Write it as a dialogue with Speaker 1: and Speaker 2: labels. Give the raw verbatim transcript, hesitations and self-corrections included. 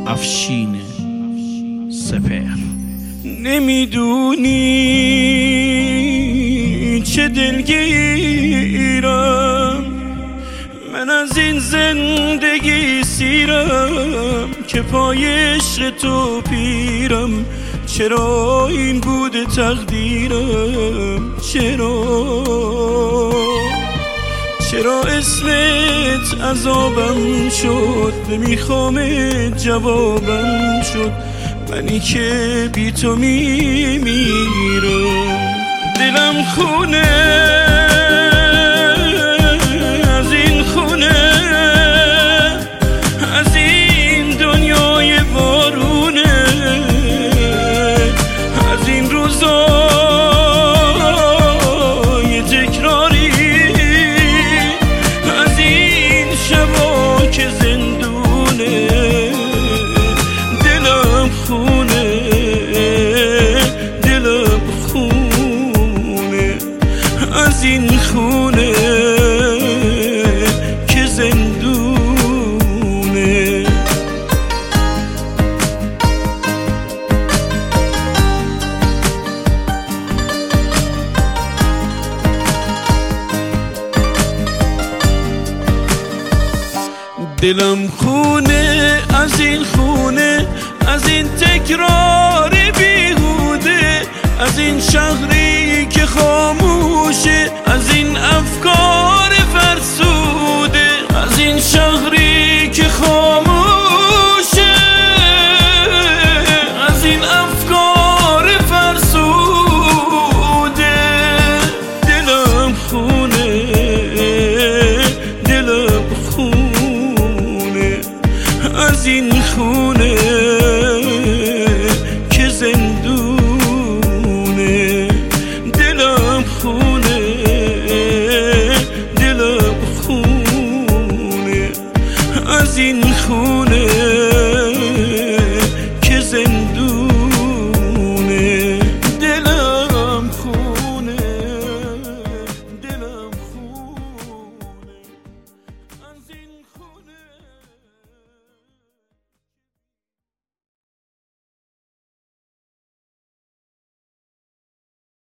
Speaker 1: افشین سپهر.
Speaker 2: نمیدونی چه دلگیرم من از این زندگی سیرم که پای عشق تو پیرم. چرا این بوده تقدیرم؟ چرا چرا اسمت عذابم شد؟ نمیخوام جوابم شد، منی که بی تو میمیرم. دلم خونه از این خونه، از این دنیای بارونه، از این روزای تکراری، از این شبا که زندونه. دلم خونه دلم خونه از این خونه که زندونه. دلم خونه از این خونه، از این تکرار بیهوده، از این شهری که خاموشه، از این افکار فرسوده، از این شهری که خاموشه، از این افکار فرسوده. دلم خونه دلم خونه از این خونه